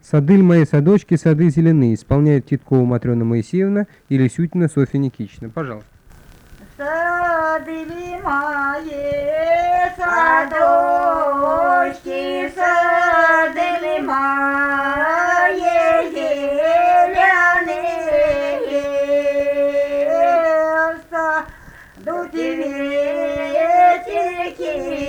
Сады мои садочки, сады зеленые, исполняет Титкова Матрена Моисеевна и Лисютина Софья Никитична. Пожалуйста. Сады мои садочки, сады мои зеленые, садочки ветерки